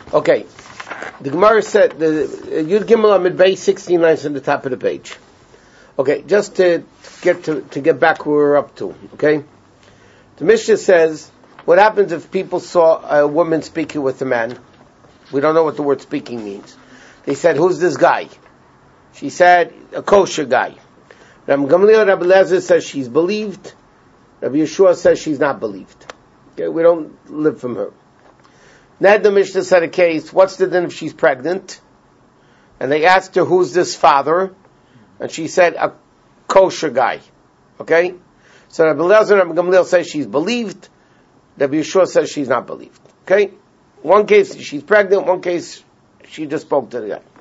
Okay. The Gemara said, Yud Gimel Amid Beis 16 lines on the top of the page. Okay, just to get back where we're up to, okay? The Mishnah says, what happens if people saw a woman speaking with a man? We don't know what the word speaking means. They said, who's this guy? She said, a kosher guy. Rabbi Gamliel, Rabbi Eliezer says she's believed. Rabbi Yeshua says she's not believed. Okay, we don't live from her. Now the Mishnah said a case, what's the din if she's pregnant? And they asked her, who's this father? And she said, a kosher guy. Okay? So Rabbi Eliezer and Rabbi Gamliel say she's believed. Rabbi Yeshua says she's not believed. Okay? One case she's pregnant, one case she just spoke to the guy.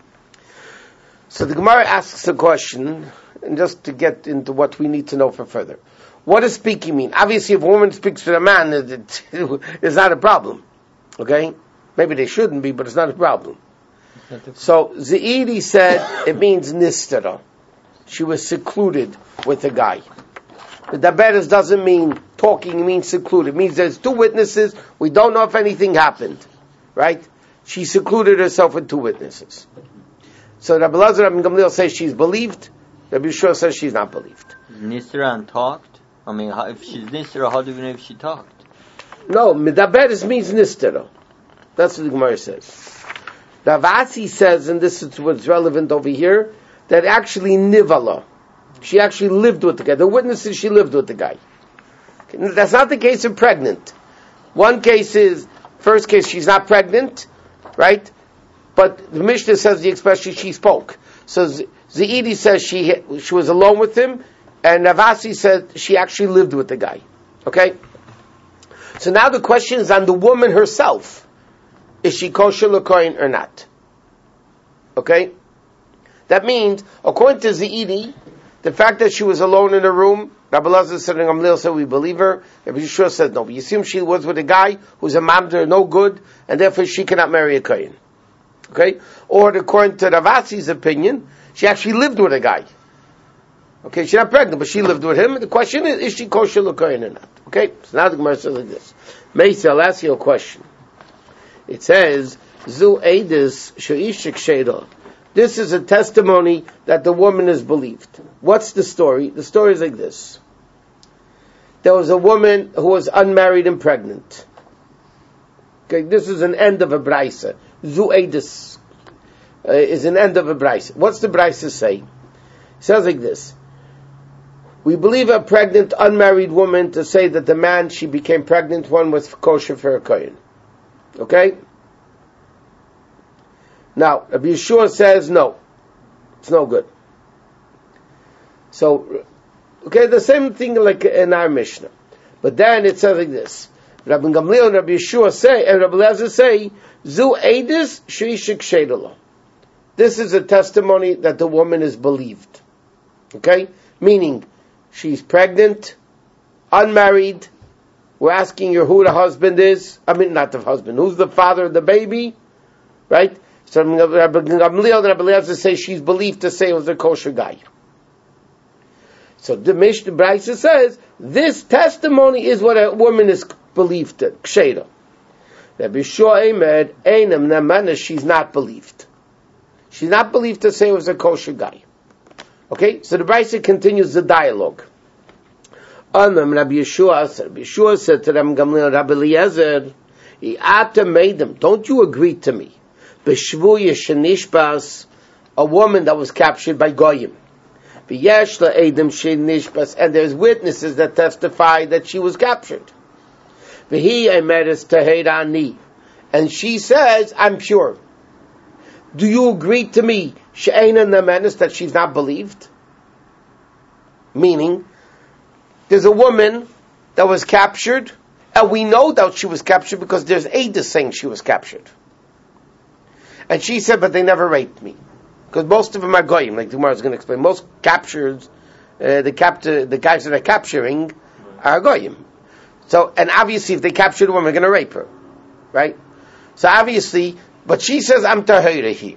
So the Gemara asks a question, and just to get into what we need to know for further. What does speaking mean? Obviously, if a woman speaks to a man, it's not a problem. Okay? Maybe they shouldn't be, but it's not a problem. So, Zaidi said it means nistara. She was secluded with a guy. The daberes doesn't mean talking, it means secluded. It means there's two witnesses, we don't know if anything happened. Right? She secluded herself with two witnesses. So Rabbi Eliezer and Gamliel say she's believed, Rabbi Yeshua says she's not believed. Nisra and talked? I mean, if she's Nisra, how do we know if she talked? No, Medaberes means Nistera. That's what the Gemara says. Ravasi says, and this is what's relevant over here, that actually Nivala. She actually lived with the guy. The witnesses, she lived with the guy. That's not the case of pregnant. One case is, first case, she's not pregnant, right? But the Mishnah says the expression she spoke. So Zaidi says she was alone with him, and Ravasi said she actually lived with the guy. Okay? So now the question is on the woman herself. Is she kosher l'kohen or not? Okay? That means, according to Zaidi, the fact that she was alone in a room, Rabbi Eliezer said and Gamliel said we believe her. Rabbi Yeshua said no. But you assume she was with a guy who's a mamzer, no good, and therefore she cannot marry a kohen. Okay? Or according to Ravasi's opinion, she actually lived with a guy. Okay, she's not pregnant, but she lived with him. The question is she kosher l'kohen or not? Okay? So now the Gemara says like this. Meisa, I'll ask you a question. It says, Zu Eidis She'ishik Sheida. This is a testimony that the woman is believed. What's the story? The story is like this. There was a woman who was unmarried and pregnant. Okay, this is an end of a brisa. Zu Eidis is an end of a brisa. What's the brisa say? It says like this. We believe a pregnant, unmarried woman to say that the man she became pregnant one was kosher for a kohen. Okay? Now, Rabbi Yeshua says no. It's no good. So, okay, the same thing like in our Mishnah. But then it says like this. Rabbi Gamliel and Rabbi Yeshua say, and Rabbi Eliezer say, Zu Eidis Sheishik Sheidala. This is a testimony that the woman is believed. Okay? Meaning, she's pregnant, unmarried. We're asking her who the husband is. I mean, not the husband. Who's the father of the baby? Right? So Rabbi Gamliel and Rabbi Eliezer say she's believed to say it was a kosher guy. So the Mishnah Brisa says, this testimony is what a woman is believed to. Ksheira. Rabbi Yeshua Emed, Einam Namana, she's not believed. She's not believed to say it was a kosher guy. Okay, so the Brisa continues the dialogue. Rabbi Yeshua said to them, Gamliel, Rabbi Eliezer, Ata made them. Don't you agree to me? B'shvuya shenishbas, a woman that was captured by goyim. V'yesh la'edim shenishbas, and there's witnesses that testify that she was captured. V'hi emeres teherani, and she says, I'm pure. Do you agree to me, she'ena namenes, that she's not believed? Meaning, there's a woman that was captured, and we know that she was captured because there's Eidah saying she was captured. And she said, but they never raped me. Because most of them are goyim, like the Gemara is going to explain. Most captures, the guys that are capturing are goyim. So, and obviously if they capture the woman, they're going to rape her. Right? So obviously, but she says, I'm tahira here.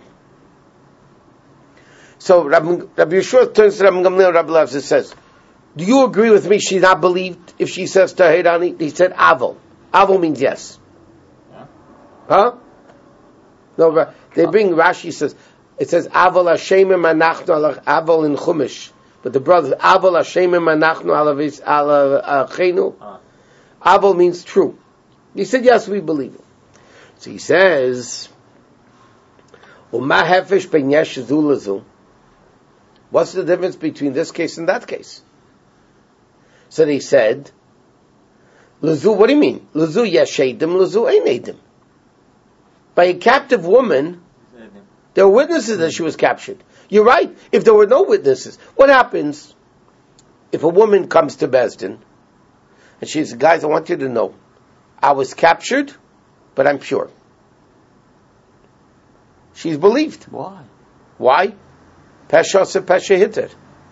So Rabbi Yeshua turns to Rabbi Gamliel and Rabbi Eliezer and says, do you agree with me she's not believed if she says tahirani? He said, Aval. Aval means yes. Huh? No, they bring Rashi says it says Aval Hashemim Anachnu Alach Aval in Chumash, but the brothers Aval Hashemim Anachnu Ala Chenu. Aval means true. He said yes, we believe it. So he says, "Uma hefesh ben yesh zu lezu." What's the difference between this case and that case? So they said, "Lezu, what do you mean? Lezu yesh edim, lezu ein edim." By a captive woman, there were witnesses that she was captured. You're right. If there were no witnesses, what happens if a woman comes to Beis Din and she says, "Guys, I want you to know, I was captured, but I'm pure." She's believed. Why? Why? Pesha se pesha hitter.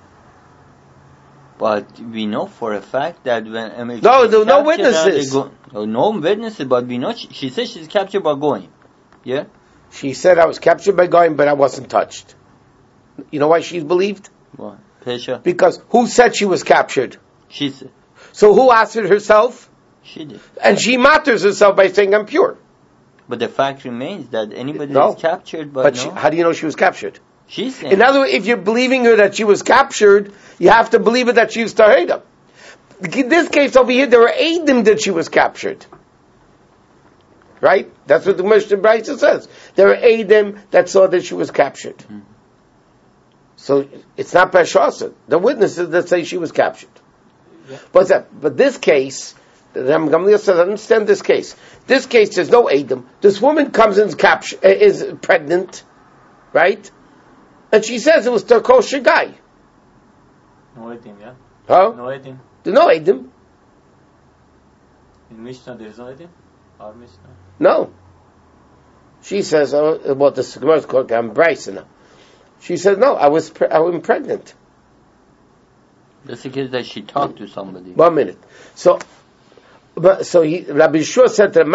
But we know for a fact that when No, there were no witnesses. No witnesses, but we know she says she's captured by going. Yeah? She said, "I was captured by going, but I wasn't touched." You know why she's believed? Why? Pesha? Because who said she was captured? She said. So who answered herself? She did. And she matters herself by saying, "I'm pure." But the fact remains that anybody No. is captured, But no. how do you know she was captured? She's saying. In other words, if you're believing her that she was captured, you have to believe her that she was taheda. In this case over here, there were Eidim that she was captured. Right? That's what the Mishnah Brisa says. There were Eidim that saw that she was captured. Mm-hmm. So it's not Peshasa. The witnesses that say she was captured. Yeah. But this case, the Ram Gamliel says, understand this case. This case, there's no Eidim. This woman comes and is pregnant, right? And she says it was the kosher guy. No edim, yeah? Huh? No edim. There's no Eidim. In Mishnah there is no edim? Our Mishnah? No. She says, well, the Gemara is called Bryson now. She says, no, I was pregnant. That's the case that she talked to somebody. 1 minute. So Rabbi Yeshua said to him,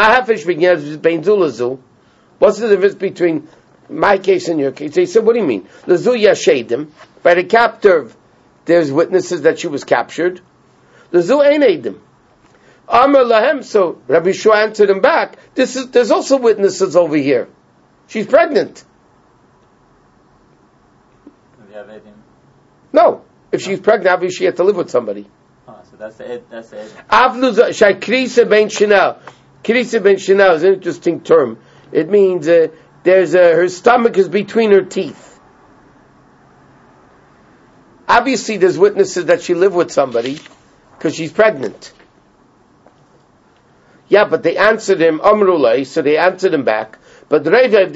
what's the difference between my case and your case? He said, what do you mean? Lezu yashedim. By the captive, there's witnesses that she was captured. Lezu ein edim. Amar lahem. So Rabbi Yeshua answered him back, there's also witnesses over here. She's pregnant. We have edim. No. If she's pregnant, obviously she had to live with somebody. So that's the edim. Krisa ben Chanel. Krisa ben Chanel is an interesting term. It means her stomach is between her teeth. Obviously, there's witnesses that she lived with somebody because she's pregnant. Yeah, but they answered him Amrulai, so they answered him back. But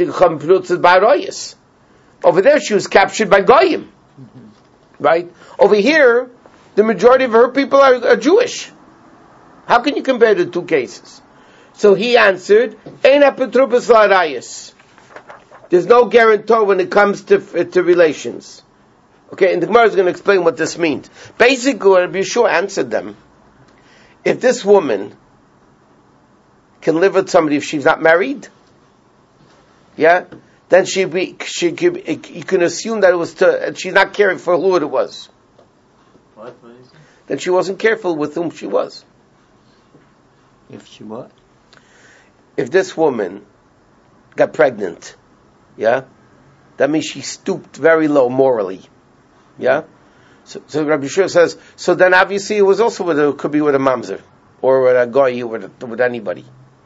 over there, she was captured by Goyim, right? Over here, the majority of her people are Jewish. How can you compare the two cases? So he answered, "Ein apotropos la'arayos." There's no guarantor when it comes to relations. Okay, and the Gemara is going to explain what this means. Basically, Rabbi Yeshua answered them. If this woman can live with somebody if she's not married, yeah, then you can assume that it was she's not caring for who it was. What is it? Then she wasn't careful with whom she was. If she what? If this woman got pregnant, yeah, that means she stooped very low morally, yeah. So Rabbi Yeshua says, so then obviously it was also could be with a mamzer or with a goy, with anybody.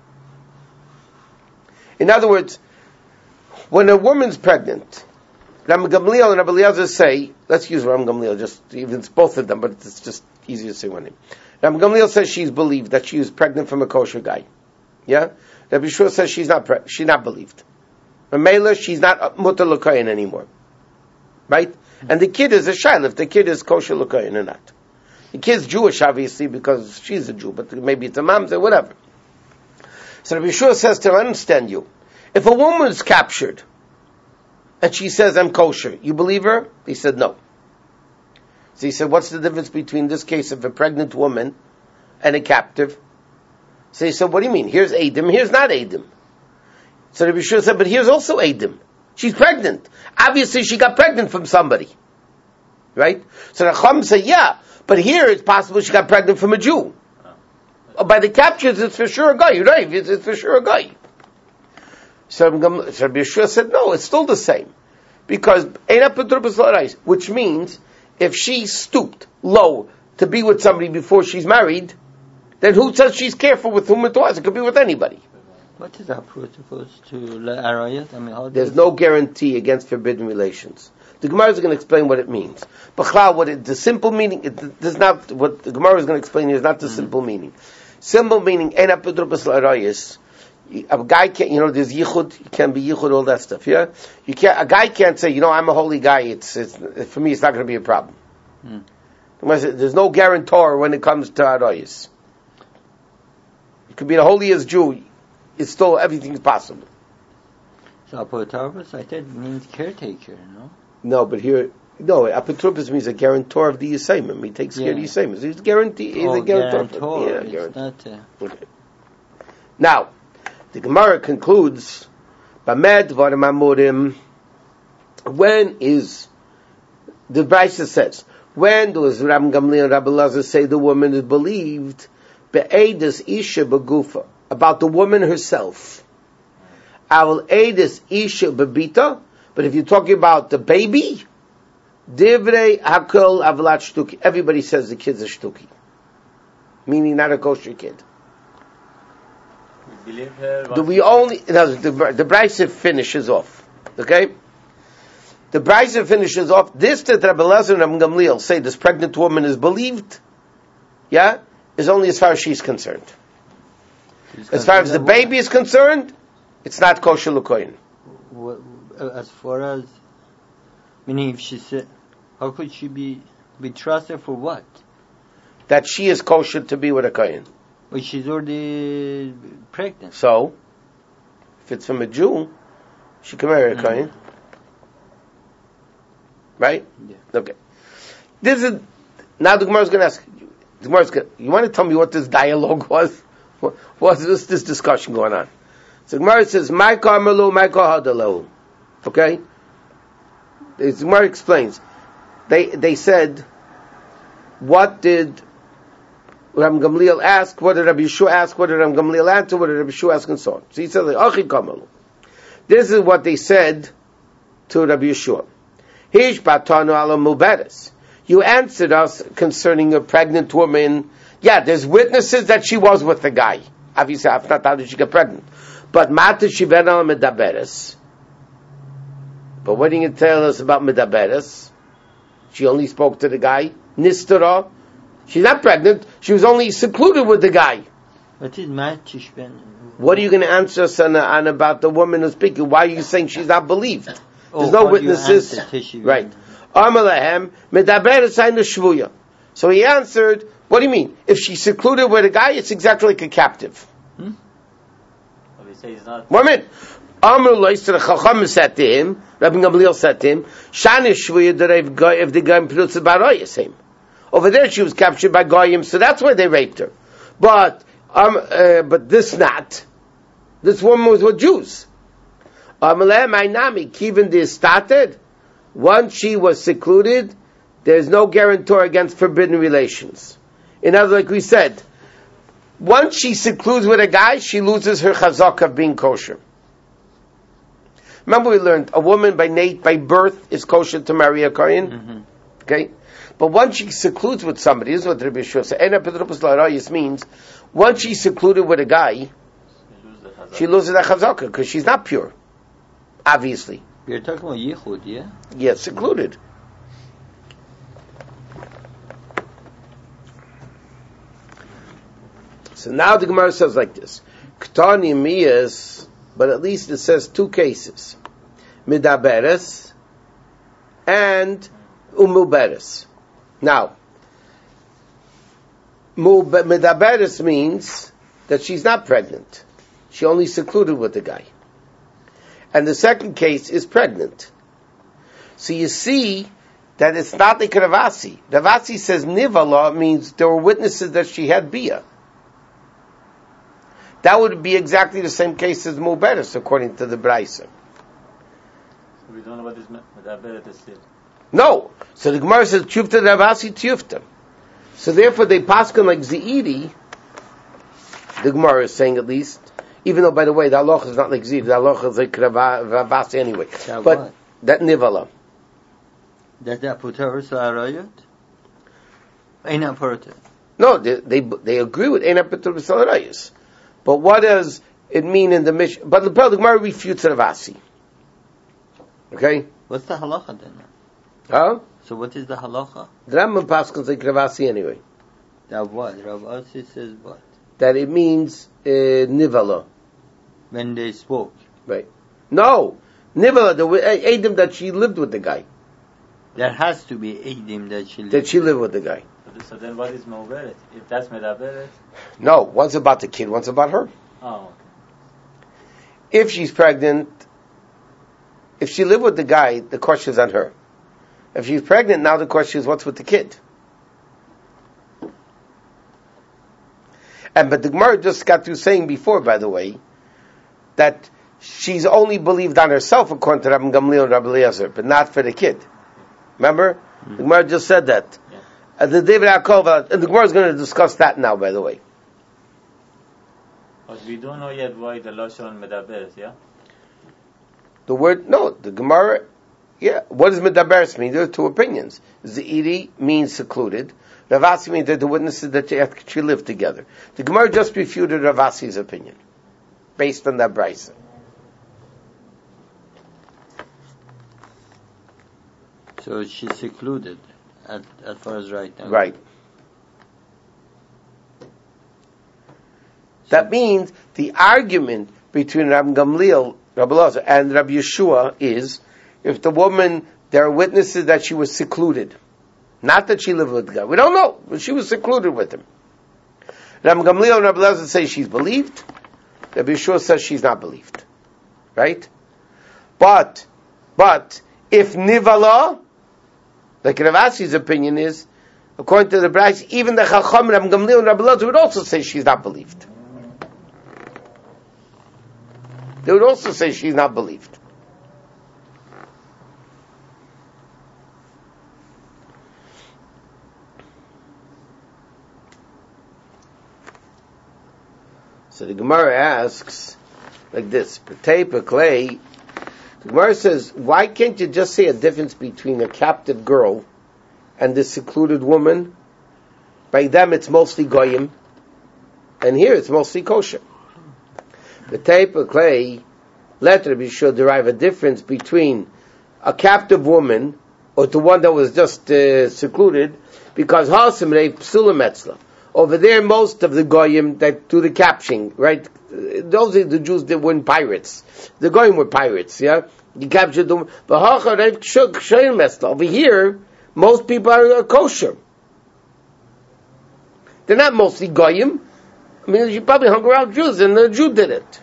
In other words, when a woman's pregnant, Ram Gamliel and Rabbi Eliezer say, let's use Ram Gamliel, even it's both of them, but it's just easier to say one name. Ram Gamliel says she's believed that she was pregnant from a kosher guy. Yeah? Rabbi Yeshua says she's not believed. Mamela, she's not mutar l'kohen anymore. Right? And the kid is a shaila, if the kid is kosher l'kohen or not. The kid's Jewish, obviously, because she's a Jew, but maybe it's a mamzer, whatever. So Rabbi Yeshua says to her, I understand you. If a woman's captured, and she says, I'm kosher, you believe her? He said, no. So he said, what's the difference between this case of a pregnant woman and a captive? So he said, what do you mean? Here's Eidim, here's not Eidim. So Rabbi Yeshua said, but here's also Eidim. She's pregnant. Obviously she got pregnant from somebody. Right? So the Chacham said, yeah, but here it's possible she got pregnant from a Jew. By the captures, it's for sure a guy. Right? It's for sure a guy. So Rabbi Yeshua said, no, it's still the same. Because, which means, if she stooped low to be with somebody before she's married, then who says she's careful with whom it was? It could be with anybody. What is that supposed to arayat? I mean, how There's no guarantee against forbidden relations. The Gemara is going to explain what it means. B'chlal, the simple meaning, it does not, what the Gemara is going to explain here is not the simple meaning. Simple meaning, a guy can't, there's yichud, you can be yichud, all that stuff, yeah? A guy can't say, I'm a holy guy, it's for me it's not going to be a problem. There's no guarantor when it comes to arayis. You could be the holiest Jew, it's still, everything's possible. So apotarvus, I said, means caretaker, no? No, but here, apotrupus means a guarantor of the Yisayim. He takes care of the Yisayim. He's a guarantor. Guarantor. Yeah, it's guarantor. not, Okay. Now, the Gemara concludes, Bamed Varim Amurim, when is, the Brisa says, when does Ram Gamliel and Rabbi Lazar say the woman is believed, Be'edus Isha Begufa, about the woman herself. Aval Edus Isha Bebita, but if you're talking about the baby, Divrei Hakol Avalat Shtuki. Everybody says the kid's a Shtuki. Meaning not a kosher kid. We believe her. Do we only, the Brisa finishes off. Okay? The Brisa finishes off. This that Rabbi Lazar and Rabbi Gamliel say this pregnant woman is believed, yeah, is only as far as she's concerned. As far as the baby is concerned, it's not kosher l'koyin. As far as, meaning if she said, how could she be trusted for what? That she is kosher to be with a kohen. Well, she's already pregnant. So, if it's from a Jew, she can marry a kohen. Right? Yeah. Okay. Now the Gemara is going to ask, you want to tell me what this dialogue was? What was this discussion going on? So the Gemara says, Maika Amalu, Maika Hadalahu. Okay? The Gemara explains. They said, what did Rabbi Gamliel ask? What did Rabbi Yeshua ask? What did Rabbi Gamliel answer? What did Rabbi Yeshua ask? And so on. So he said, Achi Kamalu. This is what they said to Rabbi Yeshua. Hish batanu ala muberes. You answered us concerning a pregnant woman. Yeah, there's witnesses that she was with the guy. Obviously, if not, how did she get pregnant? But mata shiven al medaberes. But what do you tell us about medaberes? She only spoke to the guy. Nistara. She's not pregnant. She was only secluded with the guy. What is matishben? What are you going to answer us on about the woman who's speaking? Why are you saying she's not believed? There's no witnesses. Right. Amalahem medaberes ayna shvuya. So he answered, what do you mean? If she's secluded with a guy, it's exactly like a captive. But we say it's not. One minute. Amr Lois to the Chacham said to him, Rabbi Gamliel said to him, Shanish shvuya if the guy produces barayas him. Over there she was captured by Goyim, so that's why they raped her. But this not. This woman was with Jews. Started. Once she was secluded, there's no guarantor against forbidden relations. In other words, like we said, once she secludes with a guy, she loses her chazak of being kosher. Remember we learned, a woman by birth is kosher to marry a kohen? Mm-hmm. Okay? But once she secludes with somebody, this is what Rabbi Yeshua said, means, once she's secluded with a guy, she loses that chazaka, because she's not pure. Obviously. You're talking about yichud, yeah? Yes, secluded. So now the Gemara says like this. Ktani miyas, but at least it says two cases. Midaberes and umuberes. Now, midaberes means that she's not pregnant. She only secluded with the guy. And the second case is pregnant. So you see that it's not like Ravasi. Ravasi says Nivala means there were witnesses that she had Bia. That would be exactly the same case as Muberes, according to the Braisa. So we don't know what this Medaberes is. No. So the Gemara says Tiyufta Ravasi Tiyufta. So therefore they paskin like Zeiri, the Gemara is saying at least, Even though, by the way, the halacha is not like Zid, the halacha is like Ravasi anyway. That But what? that Nivala. That puter Arayot? Ain't important. No, they agree with Eina Petur B'Salarayis. But what does it mean in the Mishnah? But the Gemara refutes Ravasi. Okay? What's the halacha then? Huh? So what is the halacha? The Rambam Paschal like Ravasi anyway. That what? Rav Asi says what? That it means Nivala. When they spoke. Right. No! Nivala, the Adam that she lived with the guy. There has to be Eidim that she lived. That she lived with the guy. So then what is Me'uberet? If that's Medaberet? No, one's about the kid, one's about her. Oh. If she's pregnant, if she lived with the guy, the question is on her. If she's pregnant, now the question is what's with the kid? But the Gemara just got through saying before, by the way, that she's only believed on herself according to Rabbi Gamliel and Rabbi Eliezer, but not for the kid. Remember? The Gemara just said that. Yeah. The David Yaakov, and the Gemara is going to discuss that now, by the way. But we don't know yet why the Lashon Medaberet, yeah? The word, no, the Gemara, yeah. What does Medaberes mean? There are two opinions. Ze'iri means secluded. Ravasi means that the witnesses that they actually live together. The Gemara just refuted Ravasi's opinion, based on that brisa. So she's secluded as far as right now. Right. That means the argument between Rabbi Gamliel, Rabbi Elazar, and Rabbi Yeshua is, if the woman, there are witnesses that she was secluded. Not that she lived with the guy. We don't know, but she was secluded with him. Rabbi Gamliel and Rabbi Elazar say she's believed. Rabbi Yeshua says she's not believed. Right? But, if Nivala, like Rav Asi's opinion is, according to the Bryce, even the Chacham, Rabbi Gamliel and Rabbi Elazar would also say she's not believed. They would also say she's not believed. So the Gemara asks like this: Petei Peklei. The Gemara says, why can't you just say a difference between a captive girl and this secluded woman? By them, it's mostly goyim, and here it's mostly kosher. Petei Peklei. Let Rabbi Yeshua derive a difference between a captive woman or the one that was just secluded, because Hasim Reiv Psulim Etzla. Over there, most of the goyim that do the capturing, right? Those are the Jews that weren't pirates. The goyim were pirates, yeah? You captured them. But over here, most people are kosher. They're not mostly goyim. I mean, you probably hung around Jews, and the Jew did it.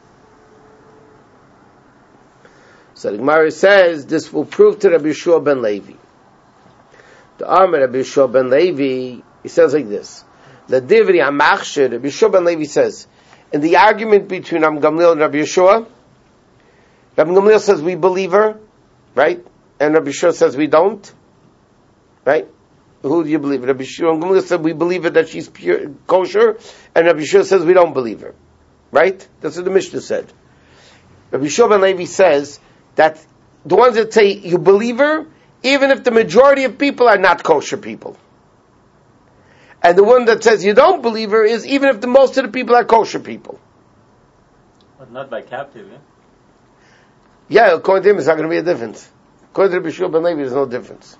So the Gemara says this will prove to Rabbi Yeshua ben Levi. The Amar Rabbi Yeshua ben Levi, he says like this: the Divri Amachshir. Rabbi Yeshua ben Levi says, in the argument between Rabbi Gamliel and Rabbi Yeshua, Rabbi Gamliel says we believe her, right? And Rabbi Yeshua says we don't, right? Who do you believe? Rabbi Yeshua and Gamliel said we believe her that she's pure kosher, and Rabbi Yeshua says we don't believe her, right? That's what the Mishnah said. Rabbi Yeshua ben Levi says that the ones that say you believe her, even if the majority of people are not kosher people. And the one that says you don't believe her is even if the most of the people are kosher people. But not by captive, yeah? Yeah, according to him, it's not going to be a difference. According to Rabbi Yeshua ben Levi, there's no difference.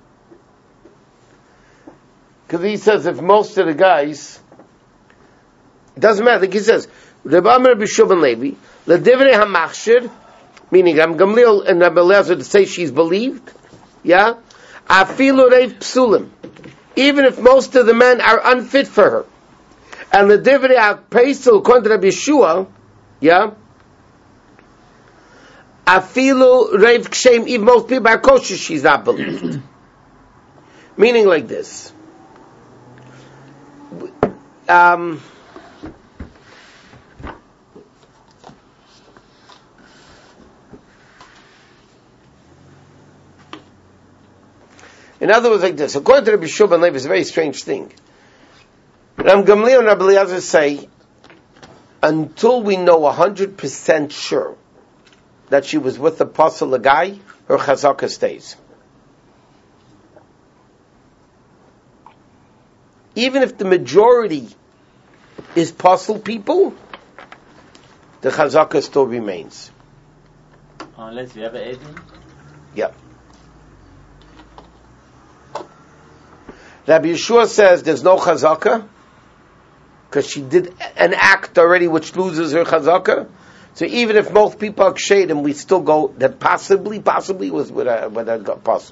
Because he says if most of the guys, it doesn't matter. Like he says, Rabbi Yeshua ben Levi, L'divrei hamachshir, meaning Rabbi Gamliel and Rabbi Eliezer to say she's believed, yeah? Afilu reiv psulim, even if most of the men are unfit for her. And the divrei ha'peisul, according to Rabbi Yeshua, yeah? Afilu reiv kshem, even most people are kosher, she's not believed. Meaning like this. In other words, like this. According to Rabbi Yeshua ben Levi, it's a very strange thing. Rabbi Gamliel and Rabbi Eliezer say, until we know 100% sure that she was with the Pasal Lagai, her Chazaka stays. Even if the majority is Pasal people, the Chazaka still remains. Unless you have an Edom? Yeah. Rabbi Yeshua says there's no Chazaka, because she did an act already which loses her Chazaka. So even if most people are kshedim, we still go that possibly was with a Pasal.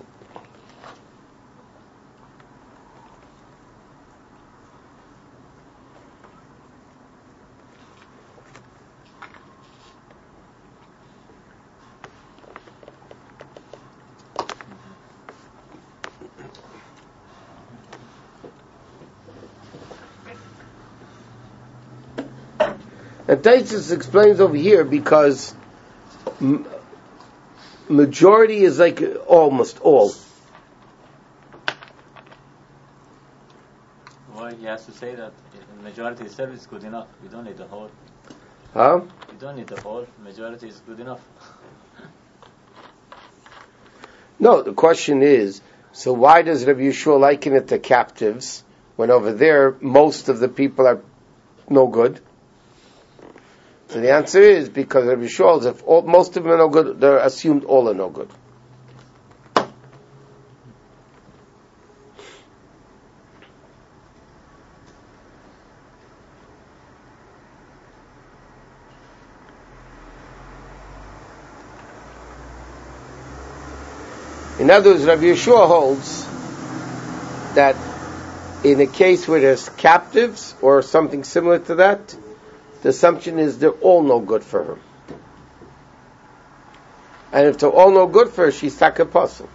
And Taisus explains over here because majority is like almost all. Why he has to say that the majority itself is good enough. You don't need the whole. Huh? You don't need the whole. Majority is good enough. No, the question is, so why does Rabbi Yeshua liken it to captives when over there most of the people are no good? So the answer is because Rabbi Yeshua, if most of them are no good, they're assumed all are no good. In other words, Rabbi Yeshua holds that in a case where there's captives or something similar to that, the assumption is they're all no good for her. And if they're all no good for her, she's tak apostle.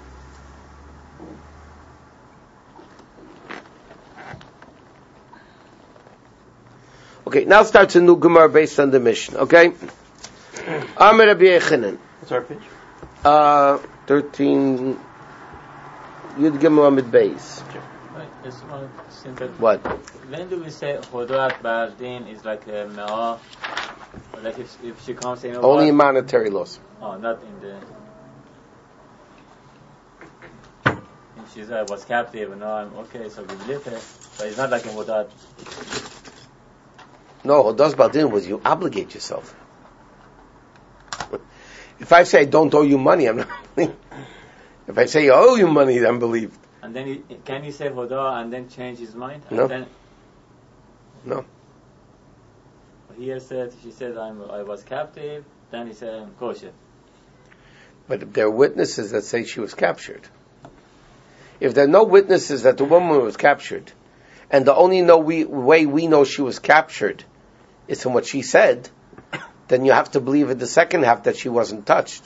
Okay, now starts a new Gemara based on the mission. Okay? Amar Rabbi Yechanan. What's our page? 13 Yud Gimel Amid Beis. Right, just one simple. What? When do we say Chodoat Bardin is like a Me'ah? Like if she comes in Only in monetary loss. Oh, not in the. If she's was captive, no, I'm okay, so we believe her. But it's not like in Chodoat. No, Chodoat Bardin was you obligate yourself. If I say I don't owe you money, I'm not believed. If I say I owe you money, I'm believed. And then can you say Hoda and then change his mind? And No. Then, No. Here she says I was captive. Then he said I'm kosher. But if there are witnesses that say she was captured, if there are no witnesses that the woman was captured, and the only way we know she was captured is from what she said, then you have to believe in the second half that she wasn't touched.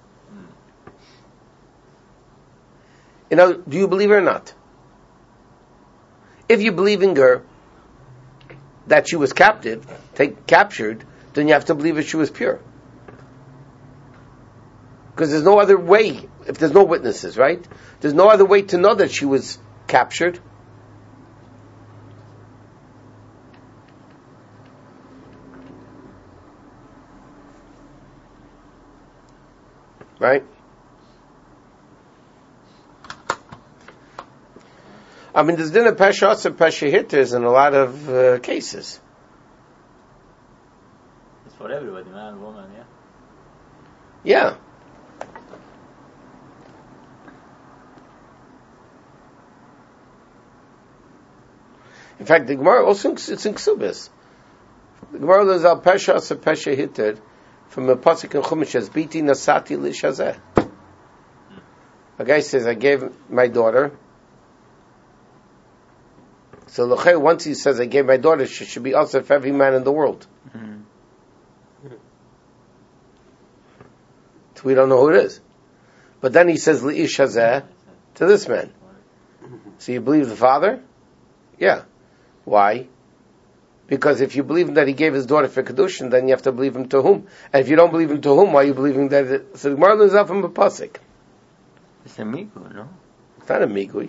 You know, do you believe her or not? If you believe in her that she was captured, then you have to believe that she was pure. Because there's no other way, if there's no witnesses, right? There's no other way to know that she was captured. Right? I mean, there's din of Pesha and Pesha hitters in a lot of cases. It's for everybody, man, woman, yeah. Yeah. In fact, the Gemara also it's in Ksubis. The Gemara learns al Pesha and Pesha hitter from a pasuk in Chumash as Biti Nasati Lishazeh. A guy says, I gave my daughter. So Lechei, once he says, I gave my daughter, she should be also for every man in the world. So we don't know who it is. But then he says, Li'ish Hazeh, to this man. So you believe the father? Yeah. Why? Because if you believe that he gave his daughter for Kedushin, then you have to believe him to whom? And if you don't believe him to whom, why are you believing that? So the Gemara learns out from a pasuk. It's a migu, no? It's not a migui.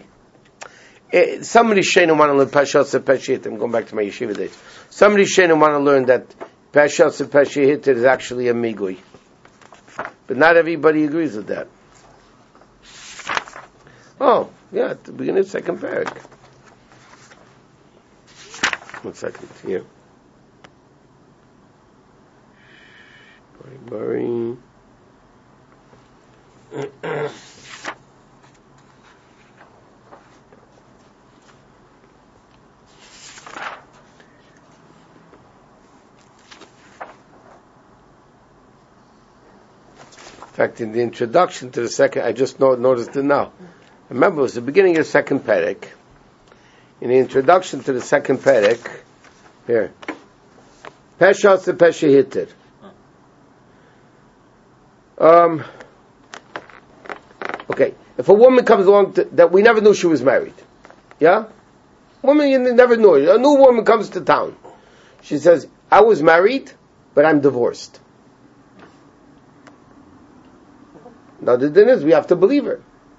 Somebody shayna want to learn Pashas and Peshit. I'm going back to my yeshiva days. Somebody shayna want to learn that Peshas and Pesha Hitter is actually a migui. But not everybody agrees with that. Oh, yeah, at the beginning of the second parak. 1 second, here. Bari. In fact, in the introduction to the second, I just noticed it now. Remember, it was the beginning of the second parak. In the introduction to the second parak, here, Peshas and Pesha Hitter. Okay, if a woman comes along that we never knew she was married, yeah? Woman you never knew. A new woman comes to town. She says, I was married, but I'm divorced. Now the thing is, we have to believe her.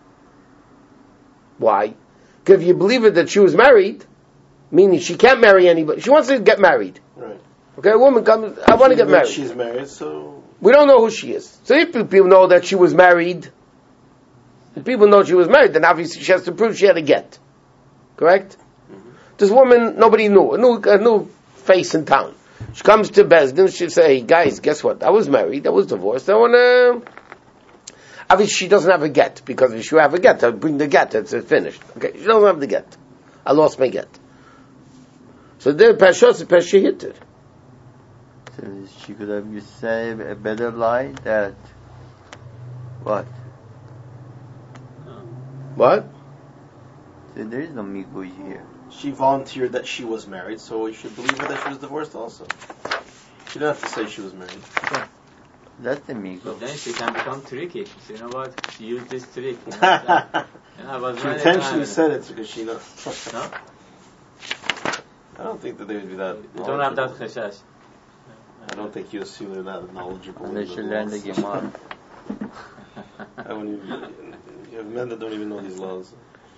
Why? Because if you believe her that she was married, meaning she can't marry anybody, she wants to get married. Right. Okay, a woman comes, I want to get married. She's married, so... We don't know who she is. So if people know that she was married, if people know she was married, then obviously she has to prove she had a get. Correct? Mm-hmm. This woman, nobody knew. A new face in town. She comes to Bezdin, she say, hey, guys, guess what? I was married, I was divorced, I want to... Obviously she doesn't have a get, because if she have a get, I'll bring the get, it's finished. Okay, she doesn't have the get. I lost my get. So there, Peshos, Pesha Hitter. So she could have said a better lie that what? What? So there is no migui here. She volunteered that she was married, so we should believe her that she was divorced also. She didn't have to say she was married. Yeah. That's the migu. But then she can become tricky. So you know what? She used this trick. You know, She intentionally said it because she knows. No? I don't think that they would be that. You don't have that cheshash. I don't think you assume they're not knowledgeable. They should learn the Gemara. I wouldn't even, you have men that don't even know these laws.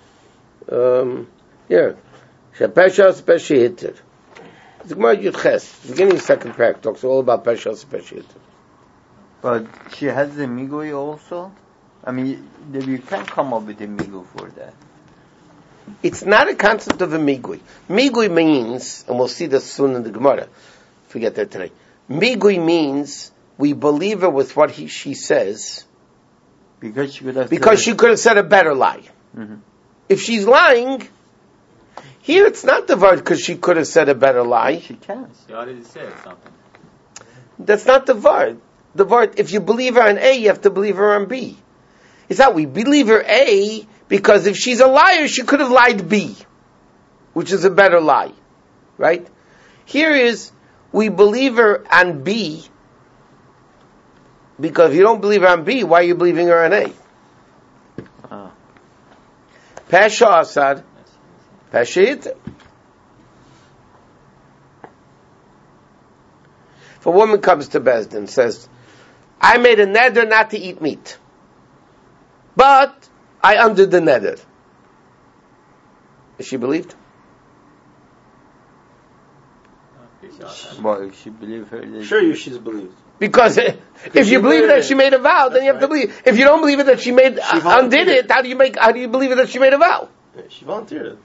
Yeah. Peshas, Pesha Hitter. The Gemara Yudches, beginning of the second parak, talks all about Peshas, Pesha Hitter. But she has the migui also? I mean, you can't come up with a migu for that. It's not a concept of a migui. Migui means, and we'll see this soon in the Gemara, forget that today. Migui means we believe her with what she says Because she could have she could have said a better lie. Mm-hmm. If she's lying, here it's not the word because she could have said a better lie. She can. She already said something. That's not the word. The word, if you believe her on A, you have to believe her on B. It's not we believe her A because if she's a liar, she could have lied B, which is a better lie. Right? Here is, we believe her on B because if you don't believe her on B, why are you believing her on A? Pesha Asad, Pesha Hitter. If a woman comes to Bezdin and says, I made a neder not to eat meat, but I undid the neder. Is she believed? Well, if she believe her... Sure, she's believed. Because if you believe that she made a vow, then you have to believe. If you don't believe it that she made undid it, how do you believe it that she made a vow? Yeah, she volunteered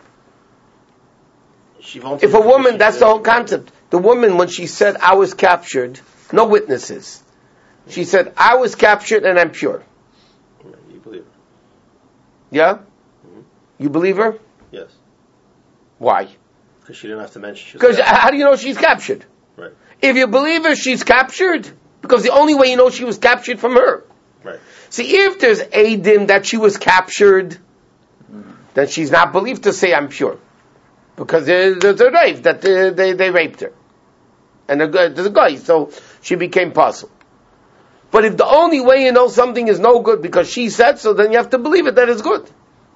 it. If a woman, that's the whole concept. The woman, when she said, I was captured, no witnesses. She said, I was captured and I'm pure. Yeah, you believe her. Yeah? Mm-hmm. You believe her? Yes. Why? Because she didn't have to mention she was Because captured. how do you know she's captured? Right. If you believe her, she's captured. Because the only way you know she was captured from her. Right. See, if there's Eidim that she was captured, then she's not believed to say, I'm pure. Because there's a rape, that they raped her. And there's a guy, so she became puzzled. But if the only way you know something is no good because she said so, then you have to believe it that it's good.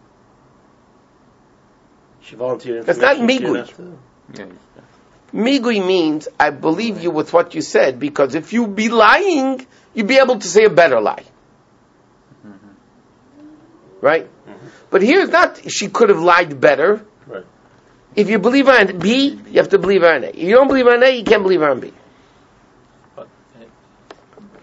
She volunteered. That's not migui. Migui means, I believe you with what you said, because if you be lying, you'd be able to say a better lie. Right? Mm-hmm. But here's not, she could have lied better. Right. If you believe her on B, you have to believe her on A. If you don't believe her on A, you can't believe her on B.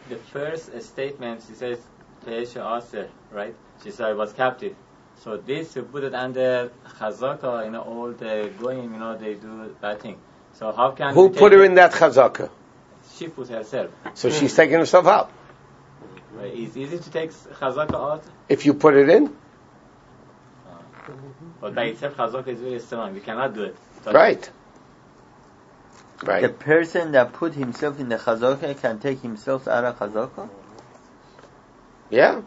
the first statement, she says, Pesha Aser, right? She said I was captive. So this, you put it under Chazaka, all the Goyim, they do bad thing. So how can Who put her in that chazaka? She put herself. So she's taking herself out. It's easy to take Chazaka out, If you put it in, but by itself Chazaka is very strong. We cannot do it. right. The Right. person that put himself in the chazaka can take himself out of chazaka? Yeah.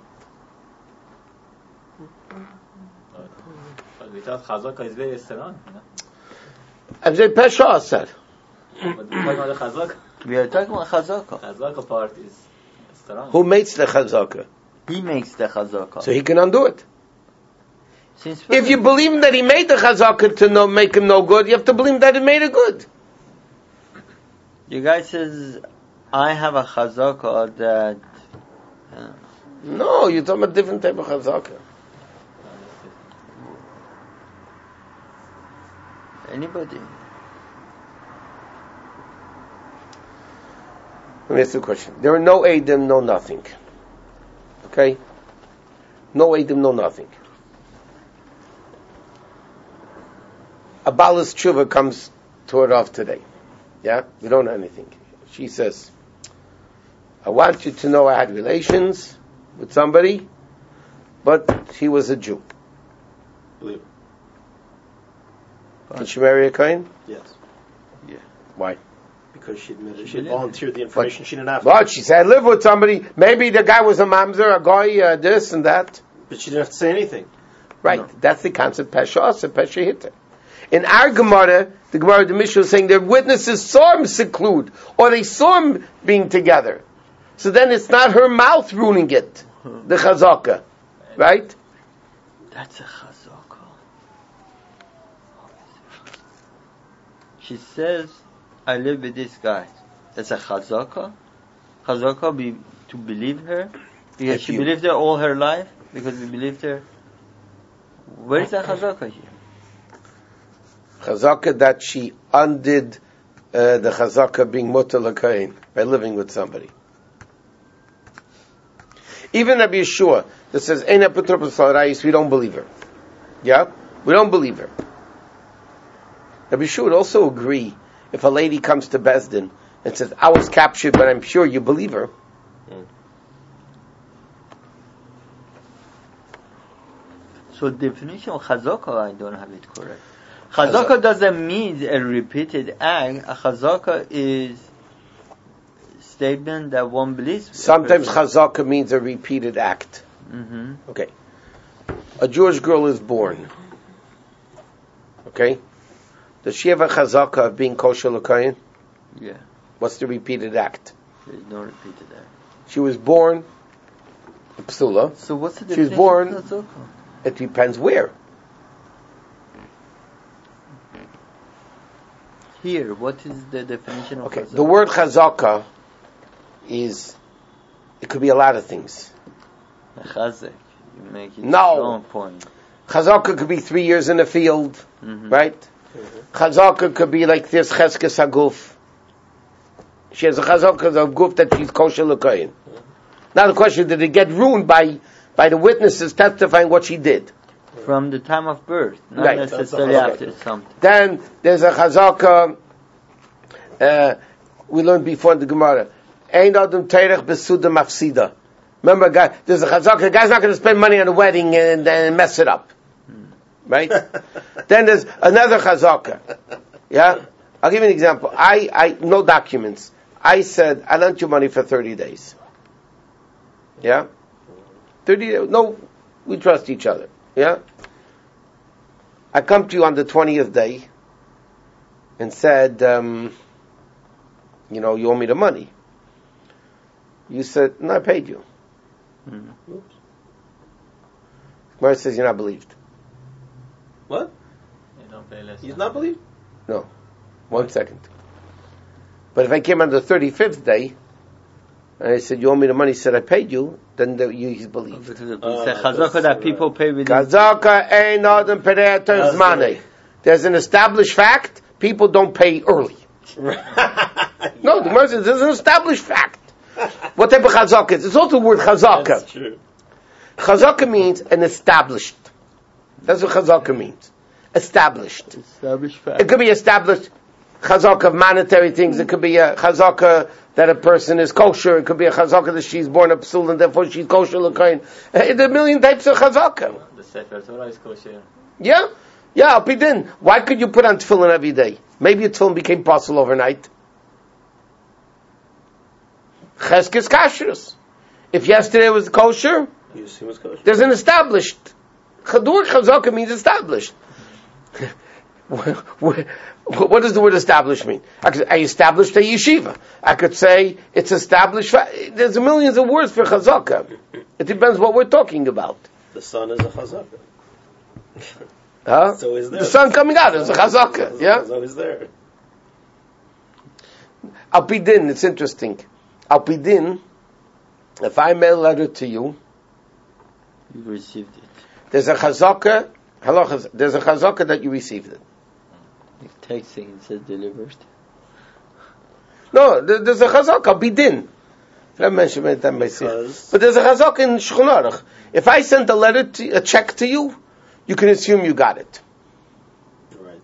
But without Chazaka is very strong. I'm saying Pesha said. But we're talking about the Chazaka. We are talking about chazaka. Chazaka part is strong. Who makes the chazaka? He makes the chazaka. So he can undo it. Since If you believe that he made the chazaka to make him no good, you have to believe that he made it good. the guy says, I have a chazaka that... No, you're talking about different type of chazaka. Anybody? Let me ask you a question. There are no Eidim, no nothing. Okay? No Eidim, no nothing. A Balas Tshuva comes to her off today. Yeah? We don't know anything. She says, I want you to know I had relations with somebody, but he was a Jew. Believe. Can she marry a Kohen? Yes. Yeah. Why? Because she admitted she didn't. volunteered the information. She didn't have to. But she said, I live with somebody. Maybe the guy was a mamzer, a guy, this and that. But she didn't have to say anything. Right. No. That's the concept, Pesha Asa, Pesha Hitter. In our Gemara, the Gemara the Mishnah is saying their witnesses saw him seclude, or they saw him being together. So then it's not her mouth ruining it, the chazaka. Right? That's a chazaka. She says, I live with this guy. That's a chazaka? Chazaka be to believe her? Because If she you- believed her all her life? Because we believed her? Where is the chazaka here? Chazaka that she undid the chazaka being mutal l'kain by living with somebody. Even Rabbi Yeshua that says Ein apotropos l'rayis, we don't believe her. Yeah, we don't believe her. Rabbi Yeshua would also agree if a lady comes to Bezdin and says, "I was captured, but I'm sure you believe her." So definition of chazaka, I don't have it correct. Chazaka doesn't mean a repeated act. A chazaka is statement that one believes. Sometimes chazaka means a repeated act. Mm-hmm. Okay, a Jewish girl is born. Okay, does she have a chazaka of being kosher l'kayin? Yeah, What's the repeated act? there's no repeated act. She was born a psula. So what's the She was definition born- of chazaka? It depends where. Here, what is the definition of Okay, chazaka? the word chazaka is, it could be a lot of things. Chazak. You make it No. strong point. Chazaka could be 3 years in the field, Mm-hmm. right? Chazaka could be like this cheskes haguf. She has a chazaka of guf that she's kosher l'kayin. Now the question, did it get ruined by the witnesses testifying what she did? From the time of birth, not Right. necessarily Okay. after something. Then there's a chazaka, we learned before in the Gemara, Ein adam teirech besuda mafsida. Remember, guy, there's a chazaka, the guy's not going to spend money on a wedding and mess it up. Right? Then there's another chazaka. Yeah? I'll give you an example. I no documents. I said, I lent you money for 30 days. Yeah? 30 days. No, we trust each other. Yeah? I come to you on the 20th day and said, you owe me the money. You said, no, I paid you. Mm-hmm. Gemara says you're not believed. What? You don't pay less. He's not believed? No. 1 second. But if I came on the 35th day, and I said, you owe me the money, said I paid you, then he's believed. Because it's a chazaka that people pay with Chazaka ein adam pereh tois maneh. There's an established fact, people don't pay early. No, the Gemara says there's an established fact. What type of chazaka is it? It's also the word chazaka. That's true. Chazaka means an established. That's what chazaka means. Established. Established fact. It could be established chazaka of monetary things. It could be a chazaka that a person is kosher. It could be a chazaka that she's born a psul and therefore she's kosher l'kain. There are a million types of chazaka. The Sefer Torah is kosher. Yeah? Yeah, Al Pidin. Why could you put on tefillin every day? Maybe your tefillin became possible overnight. Cheskes kashrus. If yesterday was kosher, You see what's kosher. there's an established. Chadur chazaka means established. What does the word established mean? I established a yeshiva. I could say it's established. There's millions of words for chazaka. It depends what we're talking about. The sun is a chazaka. Huh? It's always there. The sun coming out is a chazaka. Yeah? It's always there. Al Pidin, it's interesting. Al Pidin, if I mail a letter to you, You received it. there's a chazaka, there's a chazaka that you received it. Like texting, it says delivered. No, there's a chazaka, Al Pidin. I mentioned it that myself. But there's a chazaka in Shulchan Aruch. If I sent a check to you, you can assume you got it. Right.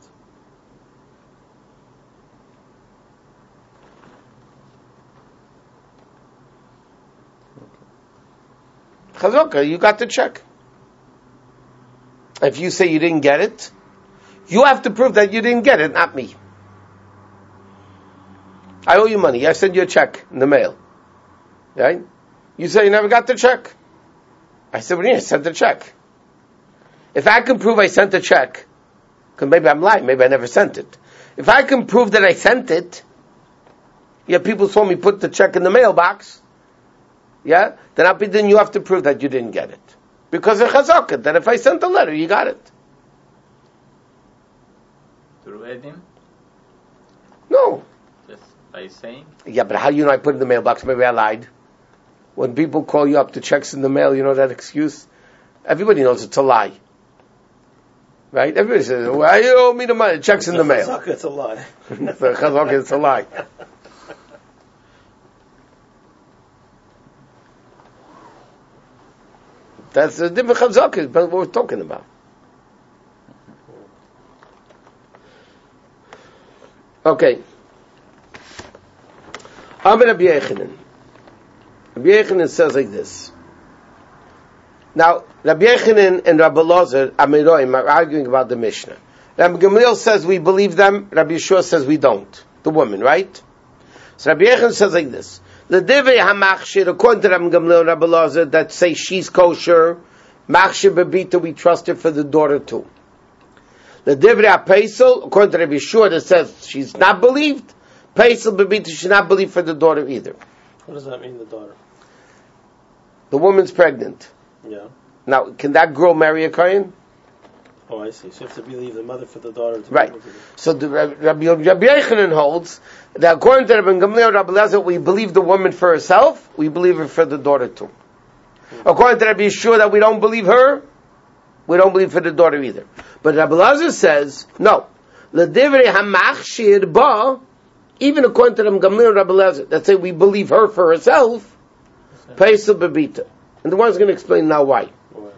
Chazaka, you got the check. If you say you didn't get it, you have to prove that you didn't get it, not me. I owe you money. I sent you a check in the mail. Right? You say you never got the check. I said, what do you mean? I sent the check. If I can prove I sent the check, because maybe I'm lying, maybe I never sent it. If I can prove that I sent it, yeah, people saw me put the check in the mailbox, yeah, then you have to prove that you didn't get it. Because of chazaka, that if I sent a letter, you got it. Through Edim? No. Just by saying? Yeah, but how do you know I put it in the mailbox? Maybe I lied. When people call you up to checks in the mail, you know that excuse? Everybody knows it's a lie. Right? Everybody says, why you owe me the money? Checks in the mail. Chazaka, it's a lie. Chazaka, it's a lie. That's a different chazaka, but what we're talking about. Okay. Amar Rabbi Yechanan. Rabbi Yechanan says like this. Now, Rabbi Yechanan and Rabbi Elazar Amiroim are arguing about the Mishnah. Rabbi Gamliel says we believe them, Rabbi Yeshua says we don't. The woman, right? So Rabbi Yechanan says like this. The Divrei HaMachshir, according to Rabbi Gamliel and Rabbi Elazar, that say she's kosher, Machshir Bebita, we trust her for the daughter too. The Divrei HaPeisel, according to Rabbi Yeshua, that says she's not believed, Peisel Bebita should not believe for the daughter either. What does that mean, the daughter? The woman's pregnant. Yeah. Now, can that girl marry a Kohen? Oh, I see. So you have to believe the mother for the daughter. To Right. be able to do. So the Rabbi Yechanan holds that according to Rabbi Gamliel and Rabbi Elazar, we believe the woman for herself, we believe her for the daughter too. According to Rabbi Yeshua, that we don't believe her, we don't believe for the daughter either. But Rabbi Elazar says, no. L'divrei hamachshir ba, even according to Rabbi Gamliel and Rabbi Elazar, that say we believe her for herself, peisel bebita. And the one's going to explain now why.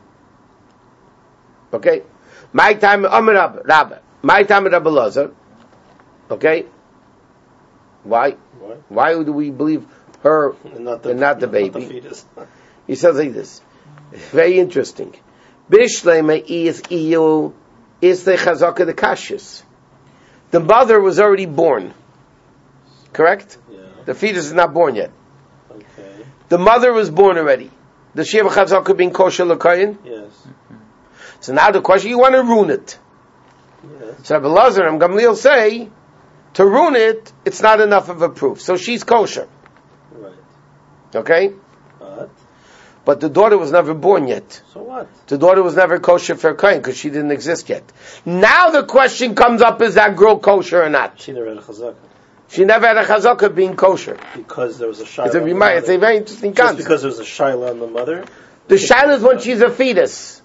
Okay? My time, Rabbi. My time, Rabbi Elazar. Okay? Why? Why do we believe her and not the baby? Not the fetus. He says like this. Very interesting. Bishlema is iyu is the chazaka the kashis. The mother was already born. Correct? Yeah. The fetus is not born yet. Okay. The mother was born already. The Sheva chazaka being kosher l'kayin? Yes. So now the question, you want to ruin it. Yes. So Rabbi Elazar and Gamliel say, to ruin it, it's not enough of a proof. So she's kosher. Right. Okay? But the daughter was never born yet. So what? The daughter was never kosher for Kohen because she didn't exist yet. Now the question comes up, is that girl kosher or not? She never had a chazaka. She never had a chazaka being kosher. Because there was a shaila It's a, on the mother. it's a very interesting Just concept. because there was a shaila on the mother? The shaila is when she's a fetus.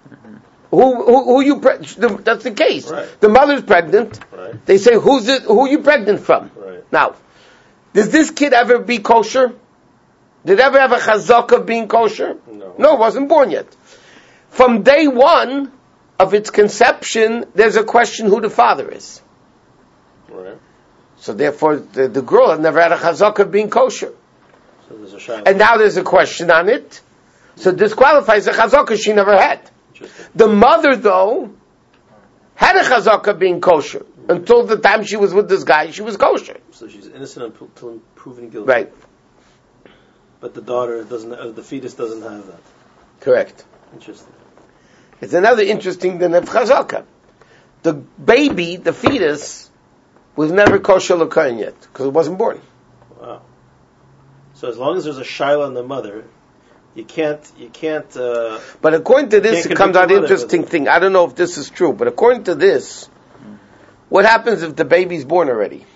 That's the case. Right. The mother's pregnant. Right. They say, who are you pregnant from? Right. Now, does this kid ever be kosher? Did it ever have a chazaka of being kosher? No. It wasn't born yet. From day one of its conception, there's a question who the father is. Right. So therefore, the girl had never had a chazaka of being kosher. So there's a shaila. And now there's a question on it. So disqualifies a chazaka she never had. Interesting. The mother, though, had a chazaka of being kosher. Until the time she was with this guy, she was kosher. So she's innocent until proven guilty. Right. But the daughter doesn't. The fetus doesn't have that. Correct. Interesting. It's another interesting than of chazaka. The baby, the fetus, was never kosher l'kohen yet because it wasn't born. Wow. So as long as there's a shaila on the mother, you can't. But according to this, Can't it comes convict out the mother, interesting does it? thing. I don't know if this is true, but according to this, what happens if the baby's born already?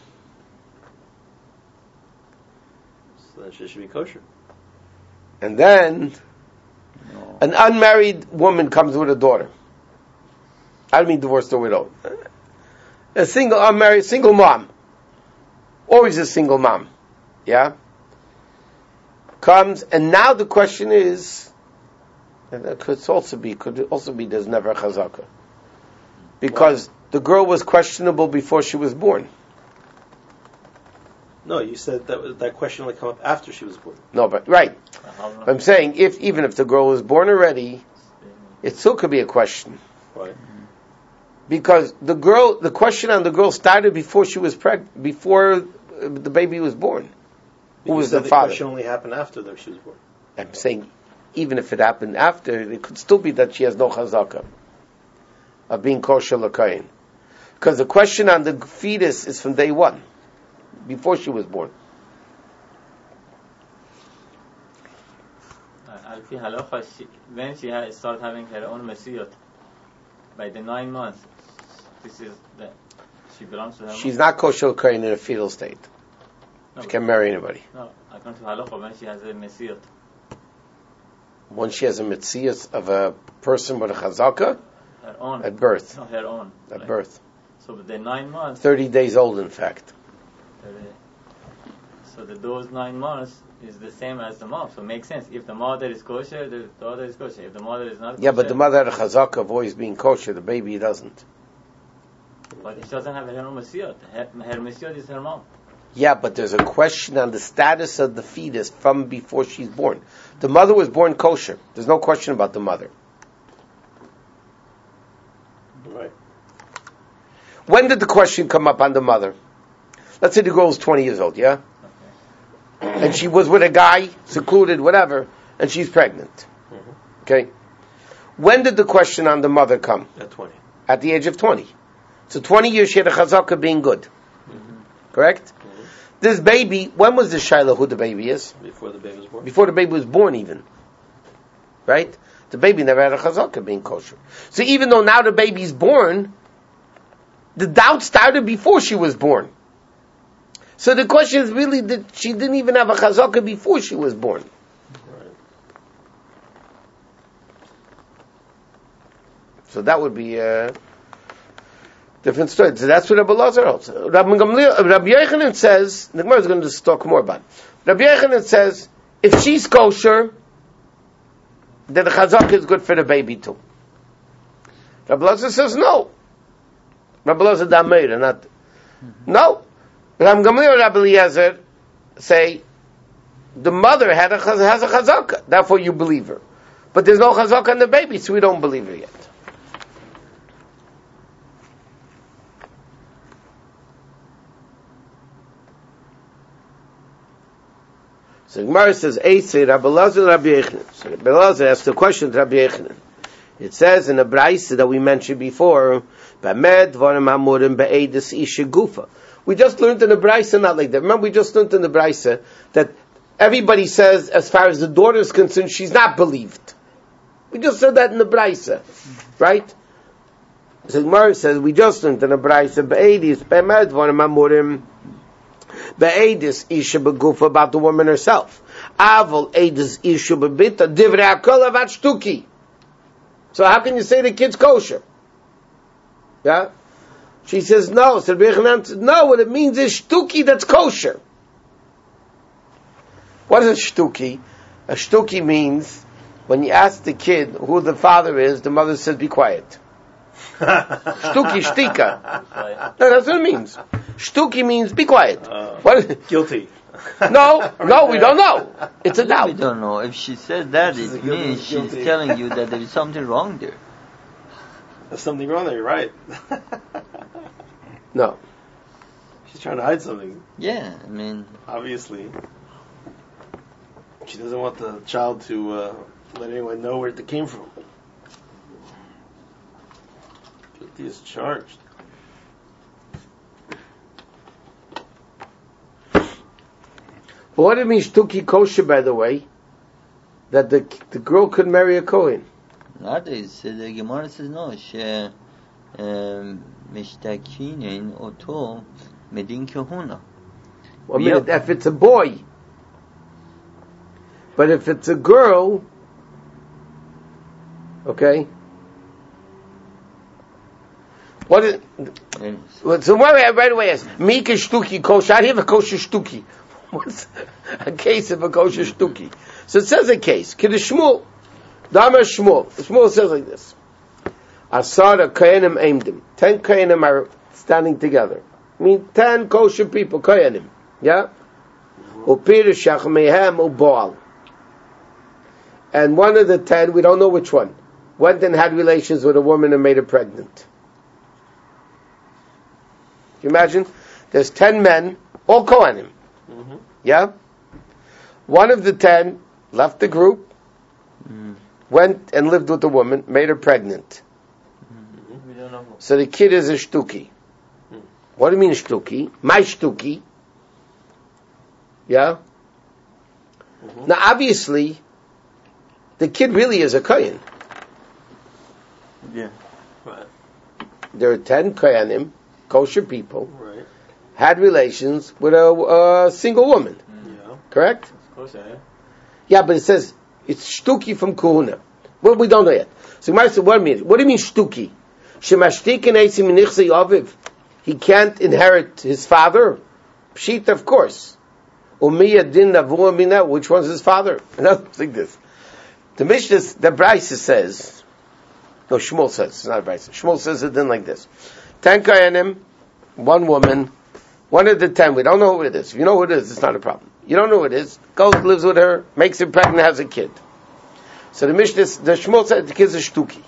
So then she should be kosher. And then an unmarried woman comes with a daughter. I don't mean divorced or widow. A single unmarried, single mom. Always a single mom. Yeah? Comes, and now the question is, and that could also be there's never a chazaka. Because the girl was questionable before she was born. No, you said that question only come up after she was born. No, but, right. I'm saying, even if the girl was born already, it still could be a question. Right. Because the question on the girl started before she was before the baby was born. Who was the father? The question only happened after that she was born. I'm saying, even if it happened after, it could still be that she has no chazaka of being kosher l'kohen. Because the question on the fetus is from day one, before she was born. Alfi halacha, when she started having her own mesiyot, by the 9 months, she belongs to her. She's not kosher l'kohen in a fetal state. No, She can marry anybody. No, according to halacha, when she has a mesiyot. Once she has a mitzias of a person with a chazaka, Her own. at birth. No, her own. At birth. So the 9 months. 30 days old, in fact. So those 9 months is the same as the mom. So it makes sense. If the mother is kosher, the daughter is kosher. If the mother is not kosher. Yeah, but the mother had a chazaka of always being kosher. The baby doesn't. But she doesn't have her own mesiyot. Her mesiyot is her mom. Yeah, but there's a question on the status of the fetus from before she's born. The mother was born kosher. There's no question about the mother. Right. When did the question come up on the mother? Let's say the girl is 20 years old, yeah? Okay. And she was with a guy, secluded, whatever, and she's pregnant. Mm-hmm. Okay? When did the question on the mother come? At 20. At the age of 20. So 20 years she had a chazaka being good. Correct? Mm-hmm. This baby, when was the shaila who the baby is? Before the baby was born. Before the baby was born even. Right? The baby never had a chazaka being kosher. So even though now the baby's born, the doubt started before she was born. So the question is really that she didn't even have a chazaka before she was born. Right. So that would be a different story. So that's what Rabbi Lazar holds. Rabbi Yochanan says, the Gemara is going to talk more about it. Rabbi Yochanan says, if she's kosher, then the chazaka is good for the baby too. Rabbi Lazar says no. Rabbi Lazar Dameir, not no. Rabbi Gamliel and Rabbi Eliezer say the mother has a chazaka, therefore you believe her. But there's no chazaka on the baby, so we don't believe her yet. So Gemara says, Eisei, Rabbi Lazar, Rabbi Yochanan. So Rabbi Lazar asked the question to Rabbi Yochanan. It says in the Braisa that we mentioned before, we just learned in the Braisa, not like that. Remember, we just learned in the Braisa that everybody says, as far as the daughter is concerned, she's not believed. We just said that in the Braisa, right? So Gemara says, we just learned in the Braisa, Be'edis isha begufa, about the woman herself. Aval edis isha bebita divrei hakol avat shtuki. So how can you say the kid's kosher? Yeah? She says no. So Rabbi Yochanan says no. What it means is shtuki that's kosher. What is a shtuki? A shtuki means when you ask the kid who the father is, the mother says, "Be quiet." Shtuki, shtika. No, that's what it means. Shtuki means be quiet. What? Guilty. No, we don't know. It's a doubt. We don't know. If she says that, it means she's telling you that there is something wrong there. There's something wrong there, you're right. No. She's trying to hide something. Yeah, I mean... Obviously. She doesn't want the child to let anyone know where it came from. Guilty is charged. But what it means shtuki kosher, by the way, that the girl could marry a Kohen. Nowadays, the Gemara says no, משתכינן אותו מדין כהונה. Well, if it's a boy, but if it's a girl, okay. What is? So right away ask Mika shtuki kosher. How do you have a kosher shtuki? What's a case of a kosher shtuki? So it says a case. Kiddush Shmuel, Dama Shmuel. Shmuel says like this: Asara kohenim aimdim. 10 kohenim are standing together. I mean 10 kosher people, kohenim. Yeah. Upirushach mehem uboal. And one of the 10, we don't know which one, went and had relations with a woman and made her pregnant. Can you imagine? There's 10 men, all kohenim. Mm-hmm. Yeah? One of the 10 left the group, went and lived with the woman, made her pregnant. We don't know. So the kid is a shtuki. What do you mean shtuki? My shtuki. Yeah? Mm-hmm. Now obviously, the kid really is a kohen. Yeah. Right. There are 10 kohenim, kosher people, Right. had relations with a single woman. Yeah. Correct? Of course, yeah. Yeah, but it says it's shtuki from kahuna. Well, we don't know yet. So Gemara said, what do you mean shtuki? Shemashtikin eisim nichse yaviv. He can't inherit his father? Pshita, of course. Umiya din navua mina. Which one's his father? Nothing like this. The Mishnah, the Brisa says, no, Shmuel says, it's not a Brisa. Shmuel says it then like this. 10 kohenim, one woman, one of the 10, we don't know who it is. If you know who it is, it's not a problem. You don't know who it is, goes, lives with her, makes her pregnant, has a kid. So the Mishnah, the Shmuel said the kid's a shtuki.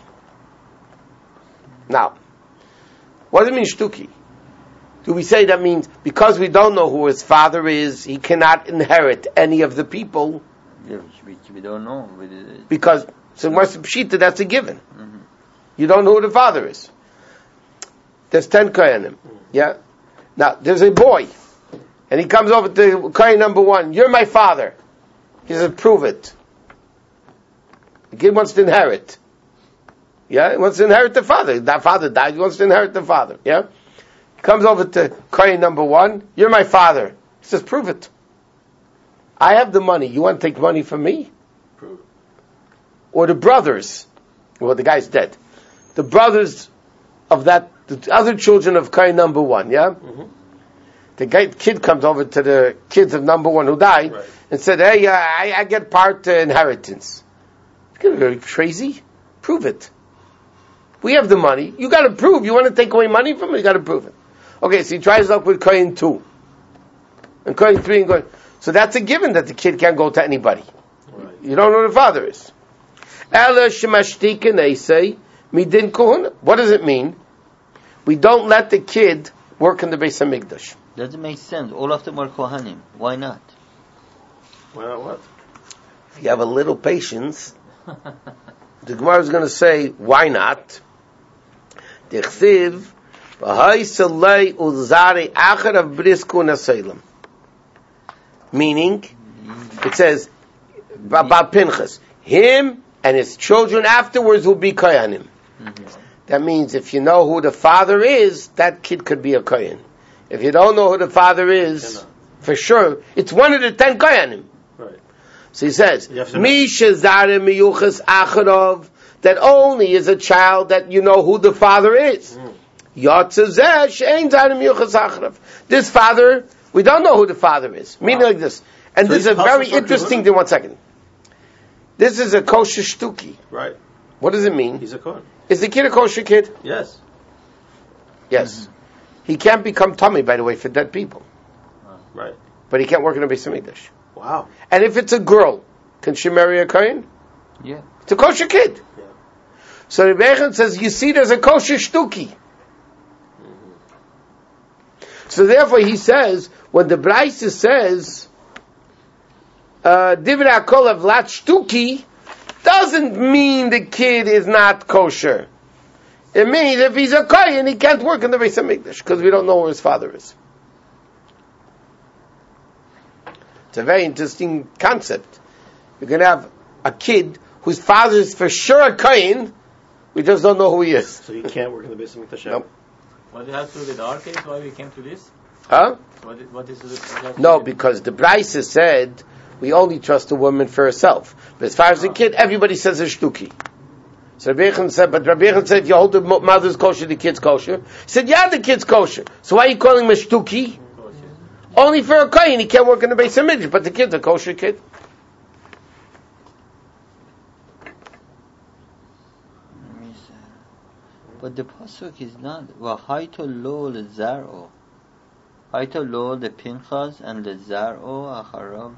Now, what does it mean shtuki? Do we say that means because we don't know who his father is, he cannot inherit any of the people? Yeah, we don't know. Because, so what's the pshita, that's a given. Mm-hmm. You don't know who the father is. There's 10 kohenim. Yeah? Now, there's a boy. And he comes over to kohen number 1. You're my father. He says, prove it. The kid wants to inherit. Yeah? He wants to inherit the father. That father died. He wants to inherit the father. Yeah? He comes over to kohen number 1. You're my father. He says, prove it. I have the money. You want to take money from me? Prove it. Or the brothers. Well, the guy's dead. The brothers of that, the other children of kohen number 1, yeah? Mm-hmm. The kid comes over to the kids of number 1 who died, right, and said, hey, I get part inheritance. You're crazy? Prove it. We have the money. You got to prove. You want to take away money from me? You got to prove it. Okay, so he tries it up with kohen 2. And kohen 3 and kohen... So that's a given that the kid can't go to anybody. Right. You don't know who the father is. What does it mean? We don't let the kid work in the Beis HaMikdash. Doesn't make sense. All of them are Kohanim. Why not? Why not what? If you have a little patience, the Gemara is going to say, why not? Meaning, it says about Pinchas, him and his children afterwards will be kohanim. Mm-hmm. That means if you know who the father is, that kid could be a kohen. If you don't know who the father is, for sure, it's one of the 10 kohanim. Right. So he says, Misha Zare Miyuchas Acharov, that only is a child that you know who the father is. This father, we don't know who the father is. Meaning like this. And So this is he's a very possible for interesting Kohen? thing. 1 second. This is a kosher shtuki. Right. What does it mean? He's a Kohen. Is the kid a kosher kid? Yes. Yes. He can't become tummy, by the way, for dead people. Right. But he can't work in a Beis Hamikdash. Wow. And if it's a girl, can she marry a Kohen? Yeah. It's a kosher kid. Yeah. So Rebbe Echad says, you see, there's a kosher shtuki. So therefore he says, when the Braisa says, Divrei HaKol of Lat Shtuki, doesn't mean the kid is not kosher. It means if he's a Kohen, he can't work in the Beis Hamikdash, because we don't know where his father is. It's a very interesting concept. You're going to have a kid whose father is for sure a Kohen, we just don't know who he is. So he can't work in the Beis Hamikdash. Nope. What do you have to do with our case? Why we came to this? Huh? What is it? No, because the Braisa said we only trust a woman for herself. But as far as the kid, everybody says a shtuki. So Rabbi Yechon said, but Rabbi Yechon said, if you hold the mother's kosher, the kid's kosher. He said, yeah, the kid's kosher. So why are you calling him a shtuki? Only for a kohen, he can't work in the Beis Hamikdash, but the kid's a kosher kid. But the pasuk is not V'haito lo lezar'o. Haito lo lepinchas and lezar'o acharav.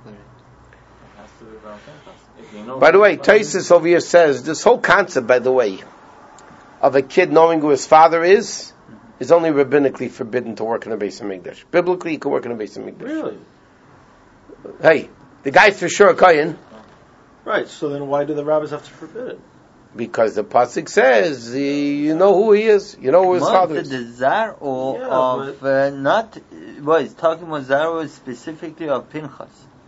By the way, Taisus over here says, this whole concept, by the way, of a kid knowing who his father is only rabbinically forbidden to work in a Beis Hamikdash. Biblically, he can work in a Beis Hamikdash. Really? Hey, the guy's for sure a kohen. Right. So then why do the rabbis have to forbid it? Because the pasuk says, you know who he is, you know who his father is. The zar'o of not. Well, he's talking about zar'o specifically of Pinchas.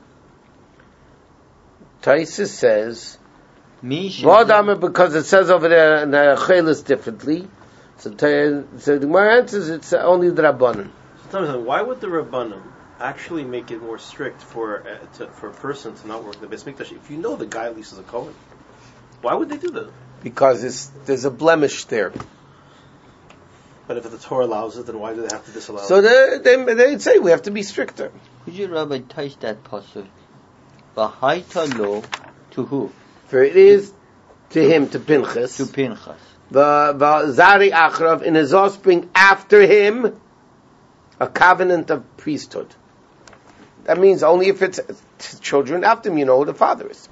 Taisus says, Misha. because it says over there in the Chelis differently. So the Gemara answers it's only the Rabbanan. So tell me something. Why would the Rabbanim actually make it more strict for a person to not work in the Beis Hamikdash if you know the guy at least is a Kohen? Why would they do that? Because there's a blemish there. But if the Torah allows it, then why do they have to disallow So it? they'd say we have to be stricter. Could you, Rabbi, touch that pasuk? V'haita lo to who? For it is to him, to Pinchas, To Pinchas. Zari Achrav, in his offspring after him, a covenant of priesthood. That means only if it's children after him, you know who the father is.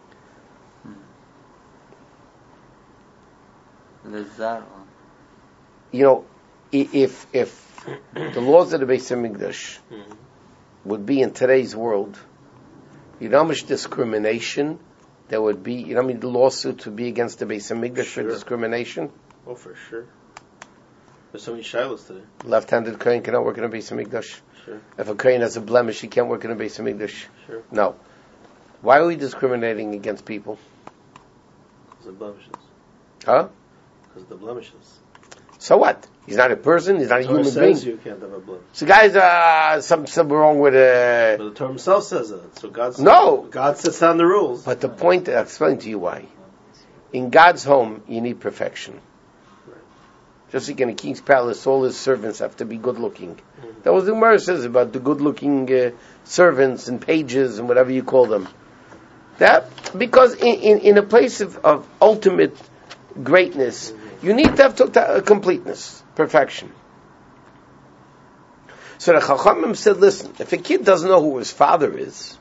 The zar'o. You know, if the laws of the Beis Hamikdash would be in today's world, you know how much discrimination there would be, you know how many lawsuits would be against the Beis Hamikdash for discrimination? Oh, for sure. There's so many shilohs today. Left-handed Kohen cannot work in a Beis Hamikdash. Sure. If a Kohen has a blemish, he can't work in a Beis Hamikdash. Sure. No. Why are we discriminating against people? Because of blemishes. Huh? Because of the blemishes. So what? He's not a person, he's not a The Torah human says being. you can't have a blemish. So guys, something wrong with But the Torah himself says that. So God sets down the rules. But the point, I'll explain to you why. In God's home, you need perfection. Just like in a king's palace, all his servants have to be good looking. That was the Gemara says about the good looking servants and pages and whatever you call them. That because in a place of ultimate greatness, you need to have completeness, perfection. So the Chachamim said, listen, if a kid doesn't know who his father is,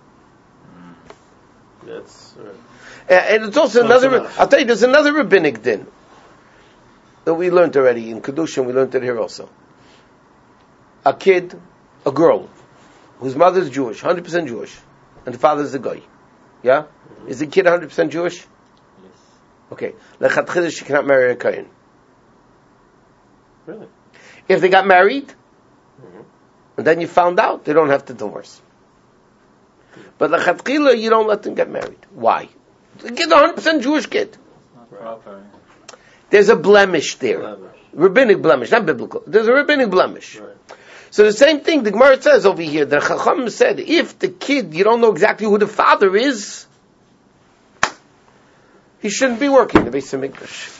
That's right. and it's also I'll tell you, there's another rabbinic din that we learned already in Kedushin, we learned it here also. A kid, a girl, whose mother is Jewish, 100% Jewish, and the father is a guy. Yeah? Mm-hmm. Is the kid 100% Jewish? Yes. Okay. Lechatchila, she cannot marry a Kohen. Really? If they got married, and then you found out, they don't have to divorce. But lechatchila, you don't let them get married. Why? The kid, 100% Jewish kid. Not proper. There's a blemish there. Rabbinic blemish, not biblical. There's a rabbinic blemish. Right. So the same thing the Gemara says over here, the Chacham said, if the kid, you don't know exactly who the father is, he shouldn't be working in the Beis Hamikdash.